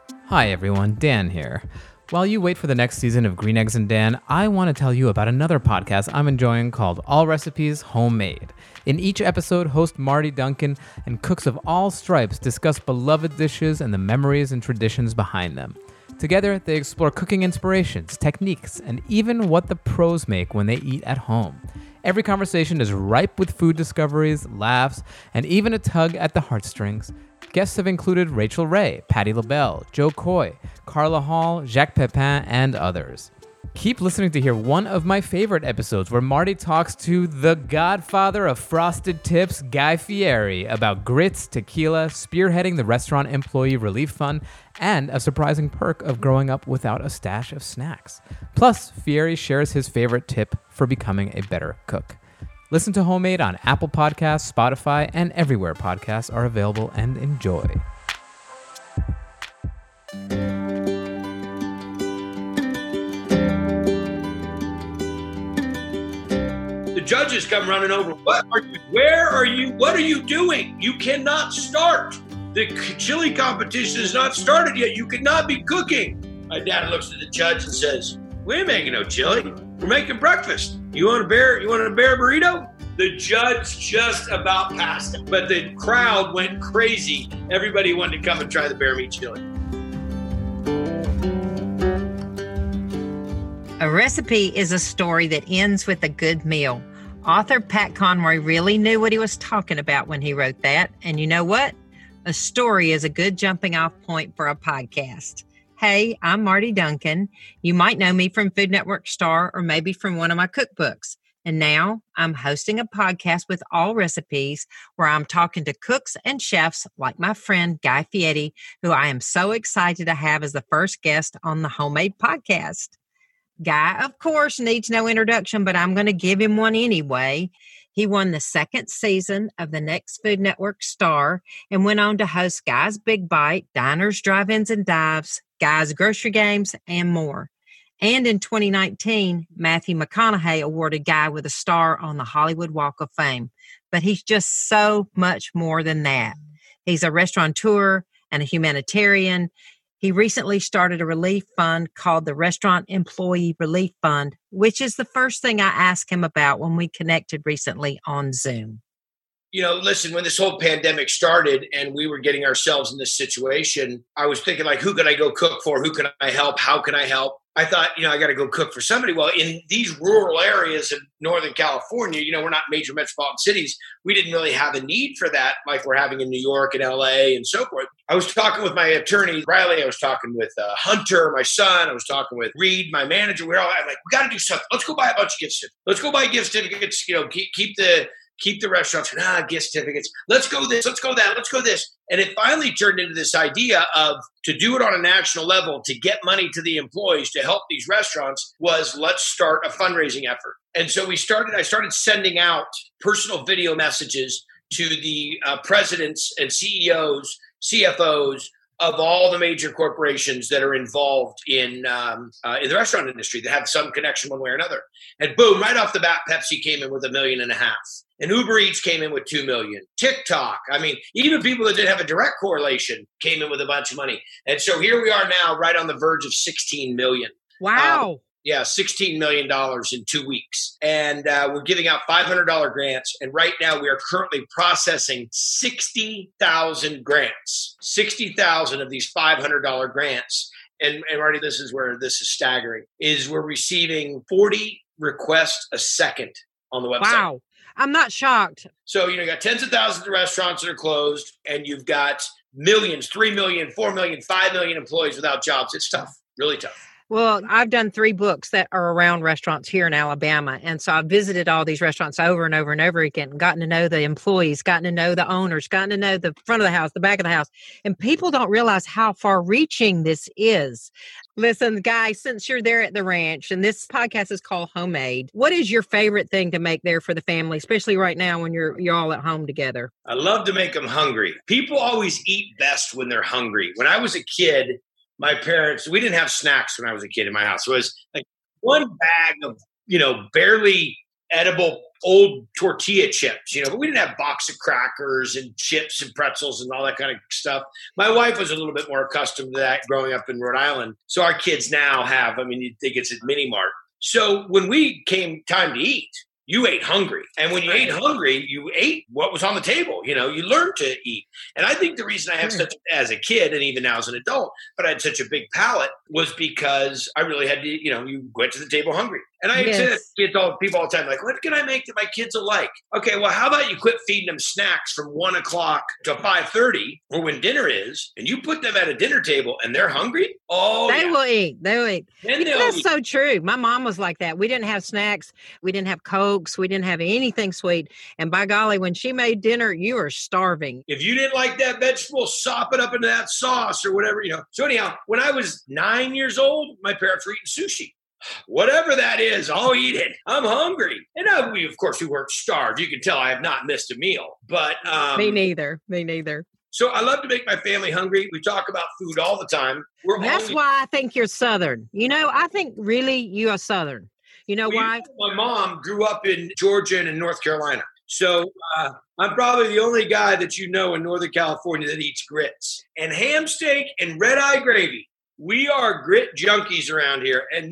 Hi everyone, Dan here. While you wait for the next season of Green Eggs and Dan, I want to tell you about another podcast I'm enjoying called All Recipes Homemade. In each episode, host Marty Duncan and cooks of all stripes discuss beloved dishes and the memories and traditions behind them. Together, they explore cooking inspirations, techniques, and even what the pros make when they eat at home. Every conversation is ripe with food discoveries, laughs, and even a tug at the heartstrings. Guests have included Rachel Ray, Patti LaBelle, Joe Coy, Carla Hall, Jacques Pepin, and others. Keep listening to hear one of my favorite episodes where Marty talks to the godfather of frosted tips, Guy Fieri, about grits, tequila, spearheading the Restaurant Employee Relief Fund, and a surprising perk of growing up without a stash of snacks. Plus, Fieri shares his favorite tip for becoming a better cook. Listen to Homemade on Apple Podcasts, Spotify, and everywhere podcasts are available, and enjoy. The judges come running over. Where are you? What are you doing? You cannot start. The chili competition is not started yet. You cannot be cooking. My dad looks at the judge and says, "We ain't making no chili. We're making breakfast. You want a bear burrito?" The judge just about passed it, but the crowd went crazy. Everybody wanted to come and try the bear meat chili. A recipe is a story that ends with a good meal. Author Pat Conroy really knew what he was talking about when he wrote that. And you know what? A story is a good jumping off point for a podcast. Hey, I'm Marty Duncan. You might know me from Food Network Star or maybe from one of my cookbooks. And now I'm hosting a podcast with All Recipes where I'm talking to cooks and chefs like my friend Guy Fieri, who I am so excited to have as the first guest on the Homemade podcast. Guy, of course, needs no introduction, but I'm going to give him one anyway. He won the second season of the next Food Network Star and went on to host Guy's Big Bite, Diners, Drive-Ins, and Dives, Guy's Grocery Games, and more. And in 2019, Matthew McConaughey awarded Guy with a star on the Hollywood Walk of Fame. But he's just so much more than that. He's a restaurateur and a humanitarian. He recently started a relief fund called the Restaurant Employee Relief Fund, which is the first thing I asked him about when we connected recently on Zoom. You know, listen, when this whole pandemic started and we were getting ourselves in this situation, I was thinking, like, who can I go cook for? Who can I help? How can I help? I thought, I got to go cook for somebody. Well, in these rural areas of Northern California, we're not major metropolitan cities. We didn't really have a need for that like we're having in New York and LA and so forth. I was talking with my attorney, Riley. I was talking with Hunter, my son. I was talking with Reed, my manager. I'm like, we got to do something. Let's go buy a bunch of gift certificates. Let's go buy gift certificates, keep the restaurants, gift certificates. Let's go this, let's go that, let's go this. And it finally turned into this idea of to do it on a national level, to get money to the employees, to help these restaurants was let's start a fundraising effort. And so I started sending out personal video messages to the presidents and CEOs, CFOs of all the major corporations that are involved in the restaurant industry that have some connection one way or another. And boom, right off the bat, Pepsi came in with $1.5 million. And Uber Eats came in with $2 million. TikTok, even people that didn't have a direct correlation came in with a bunch of money. And so here we are now, right on the verge of $16 million. Wow. $16 million in 2 weeks. And we're giving out $500 grants. And right now we are currently processing 60,000 grants, 60,000 of these $500 grants. And Marty, this is where this is staggering, is we're receiving 40 requests a second on the website. Wow. I'm not shocked. So, you got tens of thousands of restaurants that are closed, and you've got millions, 3 million, 4 million, 5 million employees without jobs. It's tough, really tough. Well, I've done 3 books that are around restaurants here in Alabama. And so I've visited all these restaurants over and over and over again, gotten to know the employees, gotten to know the owners, gotten to know the front of the house, the back of the house. And people don't realize how far reaching this is. Listen, guys, since you're there at the ranch and this podcast is called Homemade, what is your favorite thing to make there for the family, especially right now when you're all at home together? I love to make them hungry. People always eat best when they're hungry. When I was a kid, my parents, we didn't have snacks when I was a kid in my house. It was like one bag of, barely edible old tortilla chips, but we didn't have box of crackers and chips and pretzels and all that kind of stuff. My wife was a little bit more accustomed to that growing up in Rhode Island. So our kids now have, you'd think it's a mini mart. So when we came time to eat, you ate hungry. And when you ate hungry, you ate what was on the table. You learned to eat. And I think the reason I have as a kid and even now as an adult, but I had such a big palate was because I really had to, you went to the table hungry. And I say to people all the time, like, what can I make that my kids will like? Okay, well, how about you quit feeding them snacks from 1 o'clock to 5:30 or when dinner is, and you put them at a dinner table and they're hungry? Oh, They will eat. That's so true. My mom was like that. We didn't have snacks. We didn't have Cokes. We didn't have anything sweet. And by golly, when she made dinner, you were starving. If you didn't like that vegetable, sop it up into that sauce or whatever, So anyhow, when I was 9 years old, my parents were eating sushi. Whatever that is, I'll eat it. I'm hungry. And we weren't starved. You can tell I have not missed a meal. But Me neither. So I love to make my family hungry. We talk about food all the time. That's why I think you're Southern. I think really you are Southern. Why? My mom grew up in Georgia and in North Carolina. So I'm probably the only guy that in Northern California that eats grits. And ham steak and red-eye gravy. We are grit junkies around here. And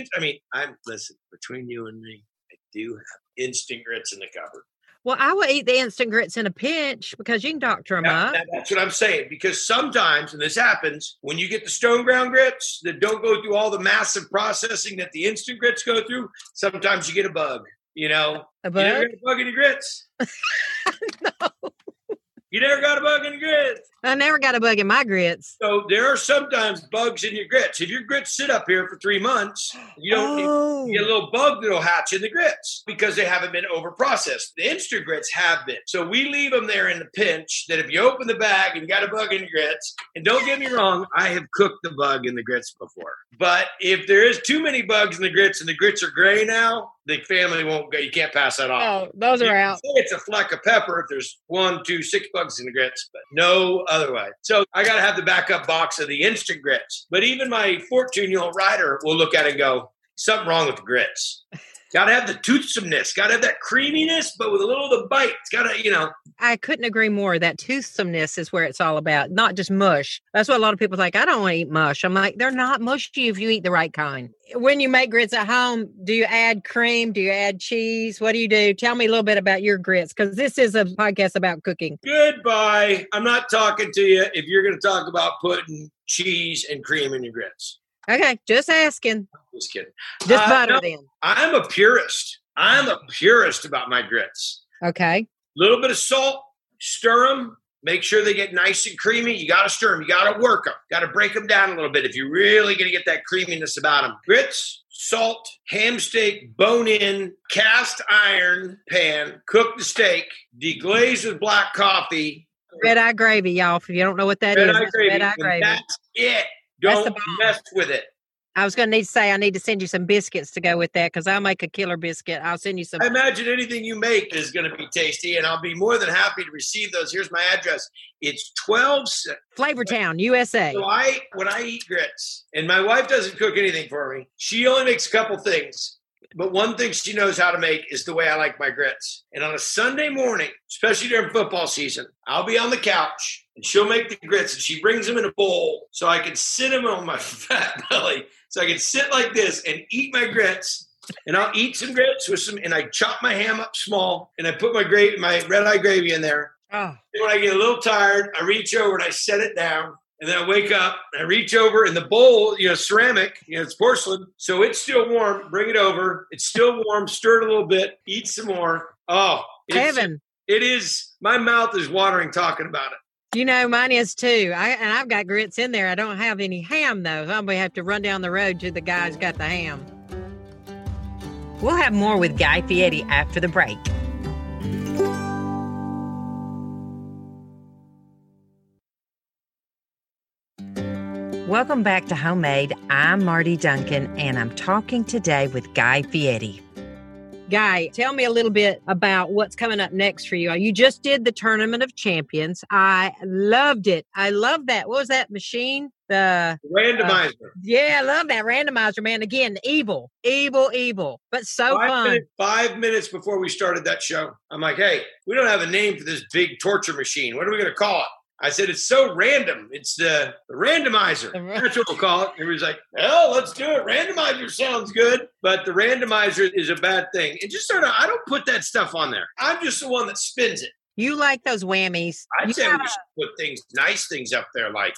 listen, between you and me, I do have instant grits in the cupboard. Well, I will eat the instant grits in a pinch because you can doctor them up. That's what I'm saying. Because sometimes, and this happens, when you get the stone ground grits that don't go through all the massive processing that the instant grits go through, sometimes you get a bug. A bug? You never get a bug in your grits? No. You never got a bug in your grits? I never got a bug in my grits. So there are sometimes bugs in your grits. If your grits sit up here for 3 months, you get a little bug that'll hatch in the grits because they haven't been over-processed. The instant grits have been. So we leave them there in the pinch that if you open the bag and you got a bug in your grits, and don't get me wrong, I have cooked the bug in the grits before. But if there is too many bugs in the grits and the grits are gray now, the family won't go. You can't pass that off. Oh, those are out. It's a fleck of pepper if there's 1, 2, 6 bugs in the grits, but no otherwise. So I got to have the backup box of the instant grits. But even my 14-year-old Ryder will look at it and go, something wrong with the grits. Got to have the toothsomeness. Got to have that creaminess, but with a little of the bite. It's got to, I couldn't agree more. That toothsomeness is where it's all about, not just mush. That's what a lot of people think. I don't want to eat mush. I'm like, they're not mushy if you eat the right kind. When you make grits at home, do you add cream? Do you add cheese? What do you do? Tell me a little bit about your grits, because this is a podcast about cooking. Goodbye. I'm not talking to you if you're going to talk about putting cheese and cream in your grits. Okay, just asking. Just kidding. Just butter then. I'm a purist. I'm a purist about my grits. Okay. A little bit of salt, stir them, make sure they get nice and creamy. You got to stir them. You got to work them. Got to break them down a little bit if you're really going to get that creaminess about them. Grits, salt, ham steak, bone in, cast iron pan, cook the steak, deglaze with black coffee. Red-eye gravy, y'all. If you don't know what that is, red-eye gravy. That's it. Don't mess with it. I was going to need to say I need to send you some biscuits to go with that because I'll make a killer biscuit. I'll send you some. I imagine anything you make is going to be tasty, and I'll be more than happy to receive those. Here's my address. It's 12 Flavortown, USA. So when I eat grits, and my wife doesn't cook anything for me, she only makes a couple things. But one thing she knows how to make is the way I like my grits. And on a Sunday morning, especially during football season, I'll be on the couch and she'll make the grits and she brings them in a bowl so I can sit them on my fat belly. So I can sit like this and eat my grits. And I'll eat some grits with some, and I chop my ham up small and I put my red-eye gravy in there. Oh. And when I get a little tired, I reach over and I set it down. And then I wake up, and I reach over, and the bowl, ceramic, it's porcelain, so it's still warm. Bring it over. It's still warm. Stir it a little bit. Eat some more. Oh, Kevin. It is. My mouth is watering talking about it. Mine is too. I've got grits in there. I don't have any ham, though. I'm going to have to run down the road to the guy who's got the ham. We'll have more with Guy Fieri after the break. Welcome back to Homemade. I'm Marty Duncan, and I'm talking today with Guy Fieri. Guy, tell me a little bit about what's coming up next for you. You just did the Tournament of Champions. I loved it. I love that. What was that machine? The randomizer. Yeah, I love that randomizer, man. Again, evil, but so fun. 5 minutes before we started that show, I'm like, hey, we don't have a name for this big torture machine. What are we going to call it? I said, it's so random. It's the randomizer. That's what we'll call it. And he was like, well, let's do it. Randomizer sounds good. But the randomizer is a bad thing. And just I don't put that stuff on there. I'm just the one that spins it. You like those whammies. I'd say we should put nice things up there like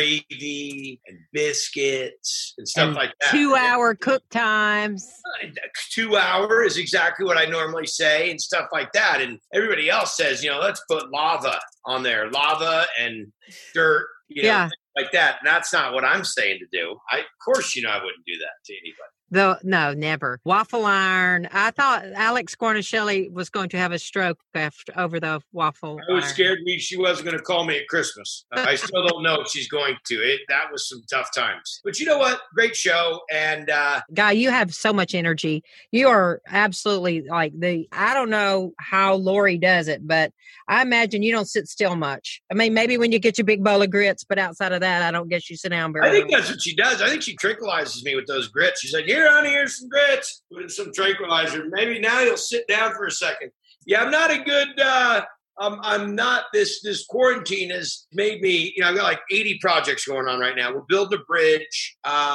gravy and biscuits and stuff like that. 2-hour cook times. 2 hour is exactly what I normally say and stuff like that. And everybody else says, let's put lava on there. Lava and dirt, things like that. And that's not what I'm saying to do. Of course, I wouldn't do that to anybody. No, never. Waffle iron. I thought Alex Guarnaschelli was going to have a stroke over the waffle I was iron. scared she wasn't going to call me at Christmas. I still don't know if she's going to. That was some tough times. But you know what? Great show. And Guy, you have so much energy. You are absolutely I don't know how Lori does it, but I imagine you don't sit still much. I mean, maybe when you get your big bowl of grits, but outside of that, I don't guess you sit down very I think that's what she does. I think she tranquilizes me with those grits. She's like, here, honey, here's some grits. Put in some tranquilizer. Maybe now you'll sit down for a second. Yeah, I'm not a good, I'm not, this quarantine has made me, I've got like 80 projects going on right now. We're building a bridge.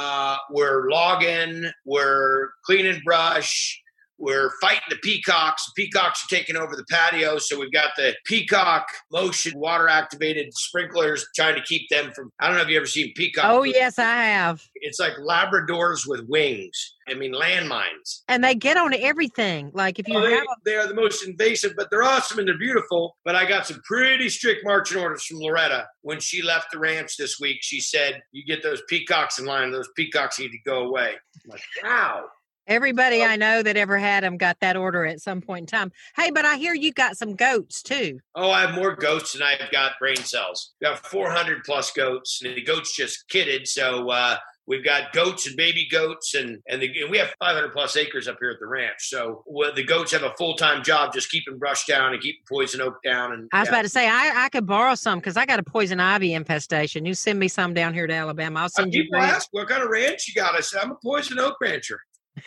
We're logging. We're cleaning brush. We're fighting the peacocks. The peacocks are taking over the patio. So we've got the peacock motion water activated sprinklers trying to keep them from, I don't know if you ever seen peacocks. Oh, yes, I have. It's like Labradors with wings. I mean, landmines. And they get on everything. Like if you they are the most invasive, but they're awesome and they're beautiful. But I got some pretty strict marching orders from Loretta. When she left the ranch this week, she said, you get those peacocks in line. Those peacocks need to go away. I'm like, wow. Everybody I know that ever had them got that order at some point in time. Hey, but I hear you got some goats too. Oh, I have more goats than I've got brain cells. We got 400 plus goats, and the goats just kidded. So we've got goats and baby goats, and we have 500 plus acres up here at the ranch. So the goats have a full-time job just keeping brush down and keeping poison oak down. And I was about to say, I could borrow some because I got a poison ivy infestation. You send me some down here to Alabama. I'll send you. People ask, what kind of ranch you got? I said, I'm a poison oak rancher.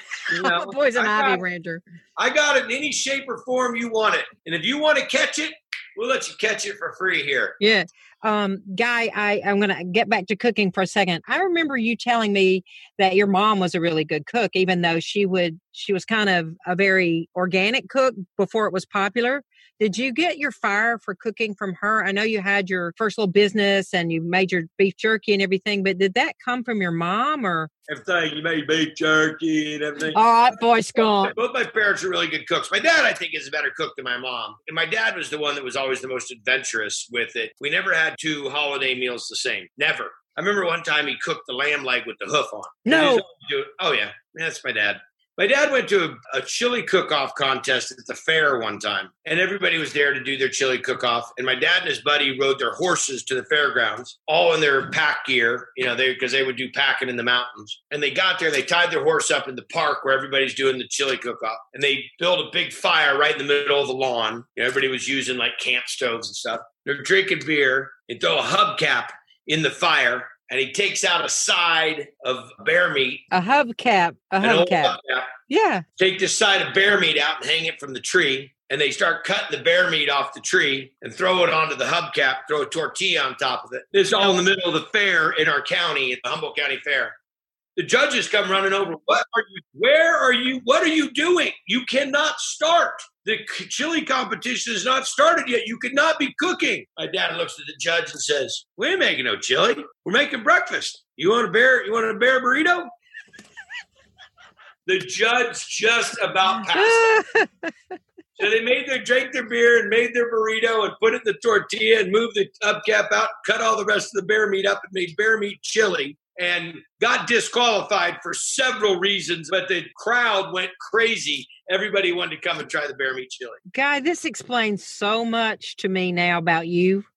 I'm a poison ivy rancher. I got it in any shape or form you want it. And if you want to catch it, we'll let you catch it for free here. Yeah. Guy, I'm going to get back to cooking for a second. I remember you telling me that your mom was a really good cook, even though she was kind of a very organic cook before it was popular. Did you get your fire for cooking from her? I know you had your first little business and you made your beef jerky and everything, but did that come from your mom or? Everything. You made beef jerky and everything. All right, boy Scott. Both my parents are really good cooks. My dad, I think, is a better cook than my mom. And my dad was the one that was always the most adventurous with it. We never had 2 holiday meals the same. Never. I remember one time he cooked the lamb leg with the hoof on. No. Oh, yeah. That's my dad. My dad went to a chili cook-off contest at the fair one time, and everybody was there to do their chili cook-off. And my dad and his buddy rode their horses to the fairgrounds, all in their pack gear, because they would do packing in the mountains. And they got there, they tied their horse up in the park where everybody's doing the chili cook-off, and they built a big fire right in the middle of the lawn. Everybody was using like camp stoves and stuff. They're drinking beer and throw a hubcap in the fire. And he takes out a side of bear meat. A hubcap. Yeah. Take this side of bear meat out and hang it from the tree. And they start cutting the bear meat off the tree and throw it onto the hubcap, throw a tortilla on top of it. This is all in the middle of the fair in our county, at the Humboldt County Fair. The judges come running over. Where are you? What are you doing? You cannot start. The chili competition has not started yet. You could not be cooking. My dad looks at the judge and says, we ain't making no chili. We're making breakfast. You want a bear burrito? The judge just about passed out. So they drank their beer and made their burrito and put it in the tortilla and moved the hubcap out, cut all the rest of the bear meat up and made bear meat chili. And got disqualified for several reasons, but the crowd went crazy. Everybody wanted to come and try the bear meat chili. Guy, this explains so much to me now about you.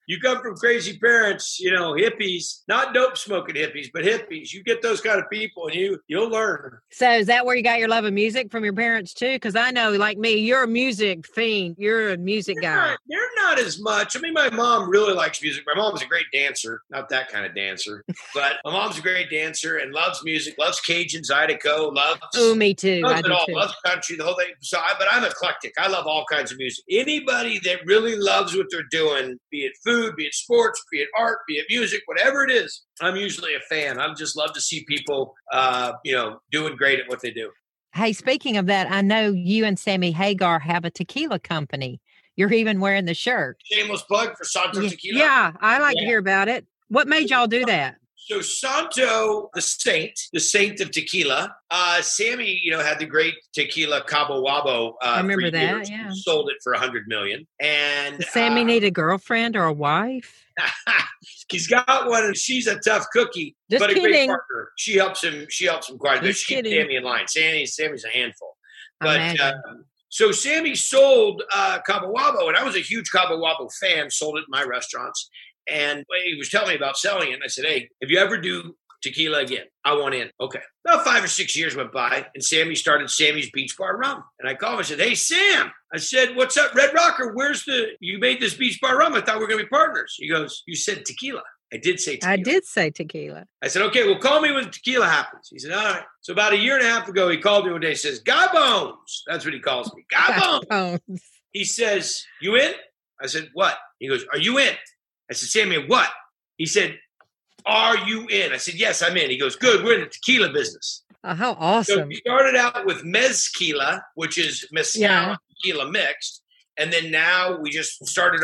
You come from crazy parents, hippies, not dope smoking hippies, but hippies. You get those kind of people and you'll learn. So is that where you got your love of music from your parents too? Because I know, like me, you're a music fiend. You're a music guy. They're not as much. I mean, my mom really likes music. My mom's a great dancer. Not that kind of dancer. But my mom's a great dancer and loves music, loves Cajun, Zydeco, loves... Oh, me too. Loves it all. Loves country, the whole thing. But I'm eclectic. I love all kinds of music. Anybody that really loves what they're doing, be it food, be it sports, be it art, be it music, whatever it is, I'm usually a fan. I just love to see people, doing great at what they do. Hey, speaking of that, I know you and Sammy Hagar have a tequila company. You're even wearing the shirt. Shameless plug for Santo Tequila. Yeah, I like to hear about it. What made y'all do that? So Santo, the saint of tequila, Sammy, had the great tequila Cabo Wabo. I remember that, years. yeah. Sold it for $100 million. And does Sammy need a girlfriend or a wife? He's got one, and she's a tough cookie, Just but kidding. a great partner. She helps him quite a bit. She keeps Sammy in line. Sammy's a handful. But so Sammy sold Cabo Wabo, and I was a huge Cabo Wabo fan, sold it in my restaurants. And he was telling me about selling it. And I said, hey, if you ever do tequila again, I want in. Okay. About 5 or 6 years went by, and Sammy started Sammy's Beach Bar Rum. And I called him and said, hey, Sam. I said, what's up, Red Rocker? You made this Beach Bar Rum. I thought we were going to be partners. He goes, you said tequila. I did say tequila. I did say tequila. I said, okay, well, call me when tequila happens. He said, all right. So about a year and a half ago, he called me one day and says, Guy Bones. That's what he calls me. Guy Bones. He says, you in? I said, what? He goes, are you in? I said, Sammy, what? He said, are you in? I said, yes, I'm in. He goes, good, we're in the tequila business. Oh, how awesome. So we started out with mezquila, which is mezcal and tequila mixed. And then now we just started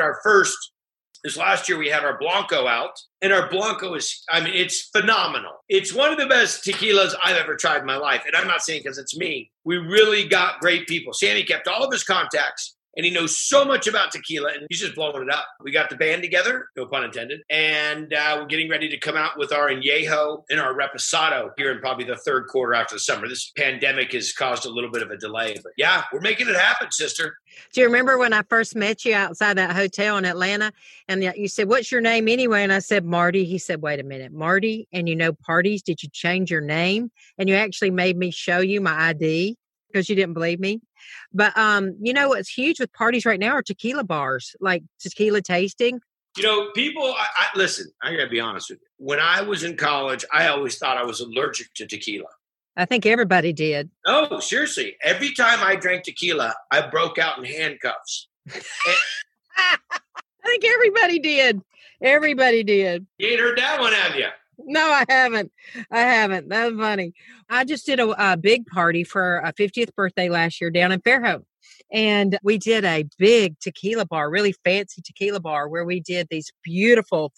this last year we had our Blanco out. And our Blanco it's phenomenal. It's one of the best tequilas I've ever tried in my life. And I'm not saying because it's me. We really got great people. Sammy kept all of his contacts. And he knows so much about tequila, and he's just blowing it up. We got the band together, no pun intended, and we're getting ready to come out with our Añejo and our Reposado here in probably the third quarter after the summer. This pandemic has caused a little bit of a delay, but yeah, we're making it happen, sister. Do you remember when I first met you outside that hotel in Atlanta, and you said, what's your name anyway? And I said, Marty. He said, wait a minute, Marty, and parties, did you change your name? And you actually made me show you my ID because you didn't believe me. But, what's huge with parties right now are tequila bars, like tequila tasting. People, listen, I got to be honest with you. When I was in college, I always thought I was allergic to tequila. I think everybody did. No, seriously. Every time I drank tequila, I broke out in handcuffs. I think everybody did. Everybody did. You ain't heard that one, have you? No, I haven't. That was funny. I just did a big party for a 50th birthday last year down in Fairhope. And we did a big tequila bar, really fancy tequila bar, where we did these beautiful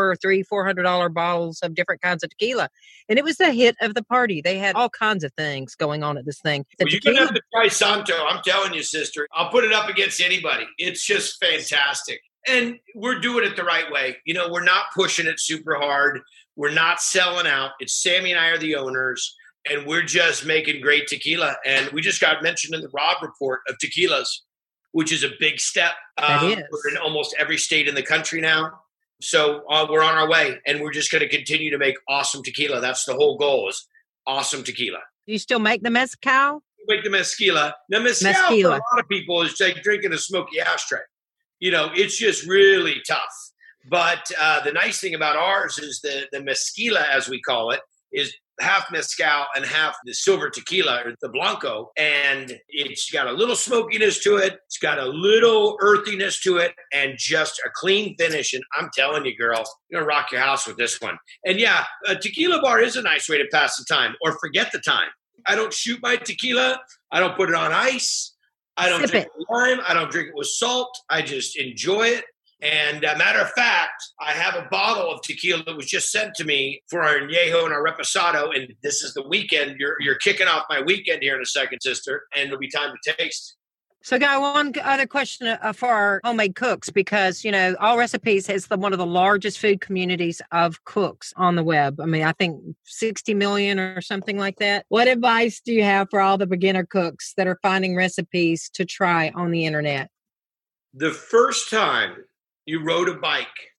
$400 bottles of different kinds of tequila. And it was the hit of the party. They had all kinds of things going on at this thing. Well, you're going to have to try Santo. I'm telling you, sister. I'll put it up against anybody. It's just fantastic. And we're doing it the right way. We're not pushing it super hard. We're not selling out. It's Sammy and I are the owners, and we're just making great tequila. And we just got mentioned in the Robb Report of tequilas, which is a big step. That is. We're in almost every state in the country now. So we're on our way, and we're just going to continue to make awesome tequila. That's the whole goal, is awesome tequila. Do you still make the mezcal? We make the mezquila. Now, mezcal for a lot of people is like drinking a smoky ashtray. It's just really tough. But the nice thing about ours is the mezquila, as we call it, is half mezcal and half the silver tequila, or the Blanco. And it's got a little smokiness to it. It's got a little earthiness to it, and just a clean finish. And I'm telling you, girl, you're going to rock your house with this one. And yeah, a tequila bar is a nice way to pass the time or forget the time. I don't shoot my tequila. I don't put it on ice. I don't drink it with lime. I don't drink it with salt. I just enjoy it. And matter of fact, I have a bottle of tequila that was just sent to me for our Añejo and our Reposado. And this is the weekend. You're kicking off my weekend here in a second, sister. And it'll be time to taste. So, Guy, one other question for our homemade cooks, because, All Recipes is one of the largest food communities of cooks on the web. I mean, I think 60 million or something like that. What advice do you have for all the beginner cooks that are finding recipes to try on the internet? The first time you rode a bike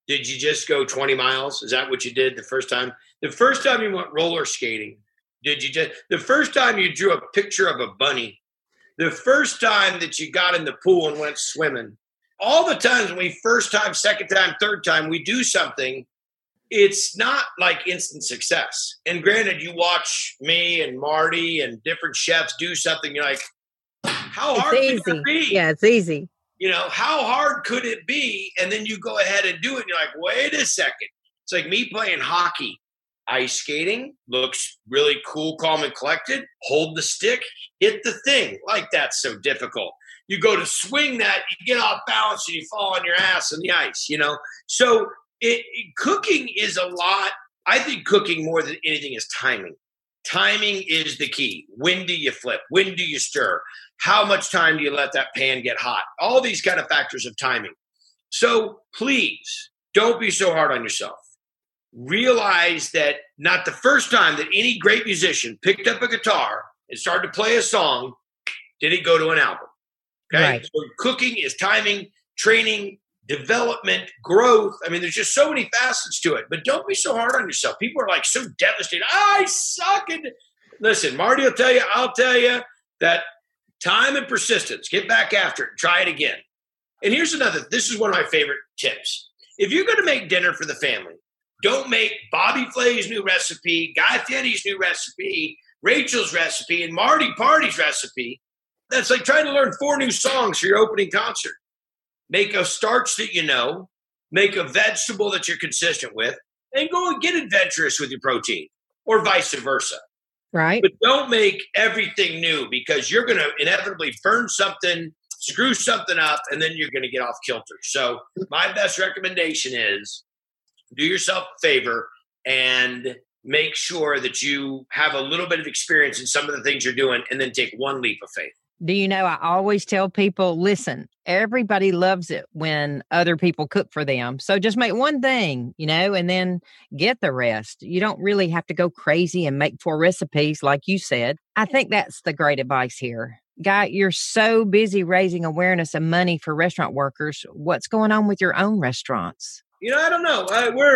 Did you just go 20 miles? Is that what you did the first time? The first time you went roller skating, the first time you drew a picture of a bunny, the first time that you got in the pool and went swimming, all the times when we first time, second time, third time, we do something, it's not like instant success. And granted, you watch me and Marty and different chefs do something, you're like, how hard could it be? Yeah, it's easy. How hard could it be? And then you go ahead and do it. And you're like, wait a second. It's like me playing hockey. Ice skating looks really cool, calm, and collected. Hold the stick, hit the thing. Like, that's so difficult. You go to swing that, you get off balance, and you fall on your ass on the ice, So cooking is a lot. I think cooking more than anything is timing. Timing is the key. When do you flip? When do you stir? How much time do you let that pan get hot? All these kind of factors of timing. So please don't be so hard on yourself. Realize that not the first time that any great musician picked up a guitar and started to play a song did it go to an album. Okay. Right. So cooking is timing, training, development, growth. I mean, there's just so many facets to it, but don't be so hard on yourself. People are like so devastated. I suck. Listen, Marty I'll tell you that time and persistence, get back after it, try it again. And here's this is one of my favorite tips. If you're going to make dinner for the family, don't make Bobby Flay's new recipe, Guy Fieri's new recipe, Rachel's recipe, and Marty Party's recipe. That's like trying to learn 4 new songs for your opening concert. Make a starch that you know, make a vegetable that you're consistent with, and go and get adventurous with your protein, or vice versa. Right. But don't make everything new, because you're going to inevitably burn something, screw something up, and then you're going to get off kilter. So my best recommendation is do yourself a favor and make sure that you have a little bit of experience in some of the things you're doing, and then take one leap of faith. Do you know, I always tell people, listen, everybody loves it when other people cook for them. So just make one thing, and then get the rest. You don't really have to go crazy and make 4 recipes like you said. I think that's the great advice here. Guy, you're so busy raising awareness and money for restaurant workers. What's going on with your own restaurants? I don't know.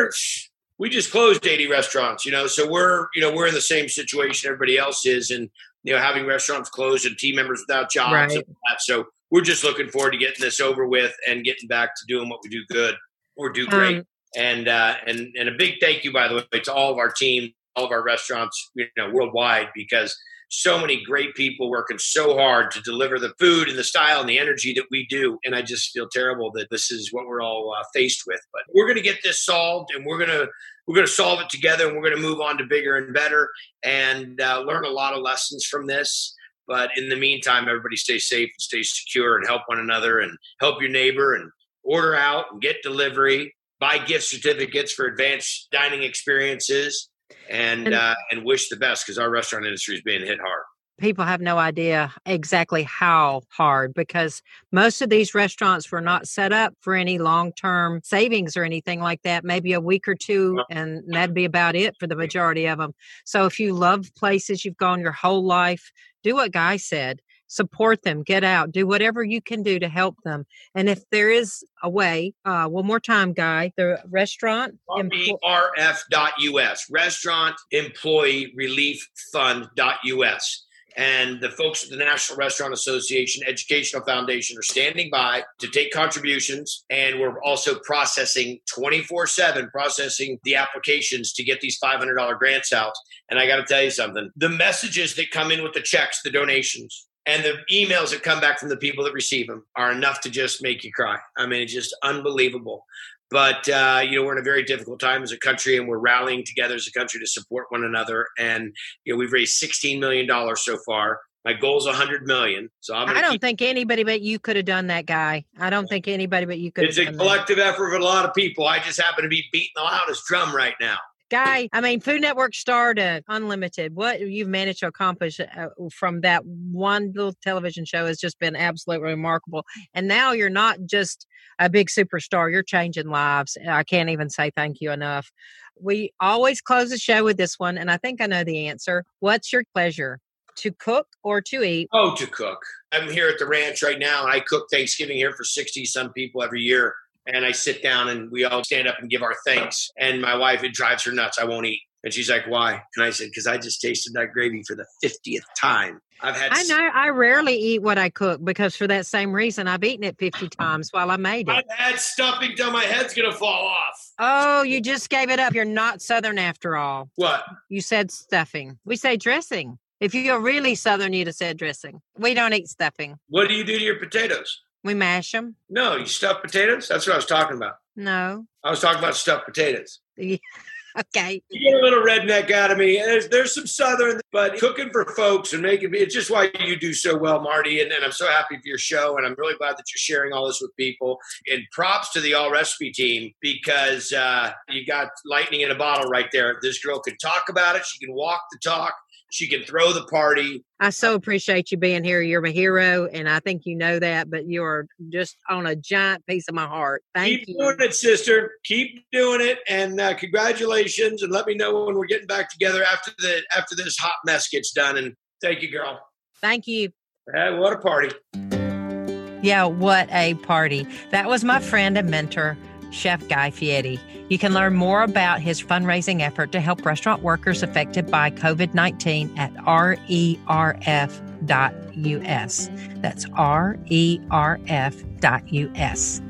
We just closed 80 restaurants, so we're in the same situation everybody else is. And, having restaurants closed and team members without jobs. Right. And that. So we're just looking forward to getting this over with and getting back to doing what we do good or do great. And a big thank you, by the way, to all of our team, all of our restaurants, worldwide, because so many great people working so hard to deliver the food and the style and the energy that we do. And I just feel terrible that this is what we're all faced with. But we're going to get this solved, and we're going to solve it together, and we're going to move on to bigger and better and learn a lot of lessons from this. But in the meantime, everybody stay safe and stay secure and help one another and help your neighbor and order out and get delivery, buy gift certificates for advanced dining experiences. And wish the best, because our restaurant industry is being hit hard. People have no idea exactly how hard, because most of these restaurants were not set up for any long-term savings or anything like that, maybe a week or 2, and that'd be about it for the majority of them. So if you love places, you've gone your whole life, do what Guy said. Support them, get out, do whatever you can do to help them. And if there is a way, one more time, Guy, the restaurant. RF.US, Restaurant Employee Relief Fund.us. And the folks at the National Restaurant Association Educational Foundation are standing by to take contributions. And we're also processing 24/7, processing the applications to get these $500 grants out. And I got to tell you something, the messages that come in with the checks, the donations, and the emails that come back from the people that receive them are enough to just make you cry. I mean, it's just unbelievable. But, we're in a very difficult time as a country, and we're rallying together as a country to support one another. And, we've raised $16 million so far. My goal is $100 million. So I don't think anybody but you could have done that, Guy. I don't think anybody but you could have done that. It's a collective effort of a lot of people. I just happen to be beating the loudest drum right now. Guy, Food Network started unlimited. What you've managed to accomplish from that one little television show has just been absolutely remarkable. And now you're not just a big superstar. You're changing lives. I can't even say thank you enough. We always close the show with this one, and I think I know the answer. What's your pleasure? To cook or to eat? Oh, to cook. I'm here at the ranch right now, and I cook Thanksgiving here for 60-some people every year. and I sit down and we all stand up and give our thanks. And my wife, it drives her nuts. I won't eat. And she's like, why? And I said, because I just tasted that gravy for the 50th time. I know I rarely eat what I cook because for that same reason, I've eaten it 50 times while I made it. I've had stuffing till my head's going to fall off. Oh, you just gave it up. You're not Southern after all. What? You said stuffing. We say dressing. If you're really Southern, you'd have said dressing. We don't eat stuffing. What do you do to your potatoes? We mash them. No, you stuff potatoes? That's what I was talking about. No. I was talking about stuffed potatoes. Okay. You get a little redneck out of me. There's some Southern, but cooking for folks and making it's just why you do so well, Marty. And I'm so happy for your show. And I'm really glad that you're sharing all this with people. And props to the All Recipe team because you got lightning in a bottle right there. This girl can talk about it. She can walk the talk. She can throw the party. I so appreciate you being here. You're my hero, and I think you know that, but you're just on a giant piece of my heart. Thank you. Keep doing it, sister. Keep doing it, and congratulations, and let me know when we're getting back together after this hot mess gets done, and thank you, girl. Thank you. What a party. Yeah, what a party. That was my friend and mentor, Chef Guy Fieri. You can learn more about his fundraising effort to help restaurant workers affected by COVID-19 at rerf.us. That's rerf.us.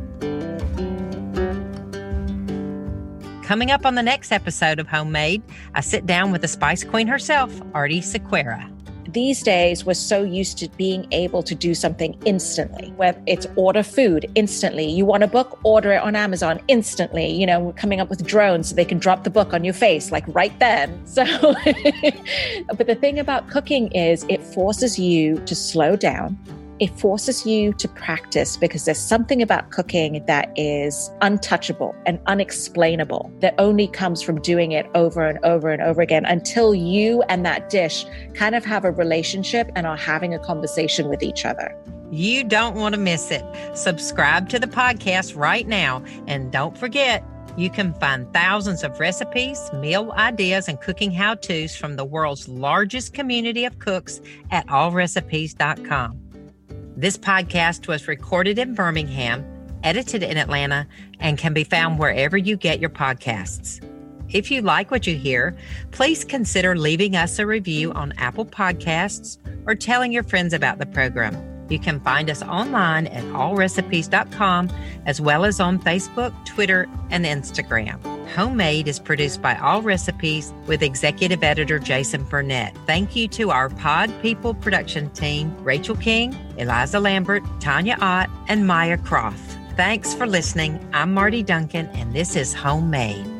Coming up on the next episode of Homemade, I sit down with the Spice Queen herself, Artie Sequeira. These days, we're so used to being able to do something instantly, where it's order food instantly. You want a book, order it on Amazon instantly. You know, we're coming up with drones so they can drop the book on your face, like right then. So, but the thing about cooking is it forces you to slow down. It forces you to practice because there's something about cooking that is untouchable and unexplainable that only comes from doing it over and over and over again until you and that dish kind of have a relationship and are having a conversation with each other. You don't want to miss it. Subscribe to the podcast right now. And don't forget, you can find thousands of recipes, meal ideas, and cooking how-tos from the world's largest community of cooks at allrecipes.com. This podcast was recorded in Birmingham, edited in Atlanta, and can be found wherever you get your podcasts. If you like what you hear, please consider leaving us a review on Apple Podcasts or telling your friends about the program. You can find us online at allrecipes.com, as well as on Facebook, Twitter, and Instagram. Homemade is produced by All Recipes with executive editor Jason Burnett. Thank you to our Pod People production team, Rachel King, Eliza Lambert, Tanya Ott, and Maya Croft. Thanks for listening. I'm Marty Duncan, and this is Homemade.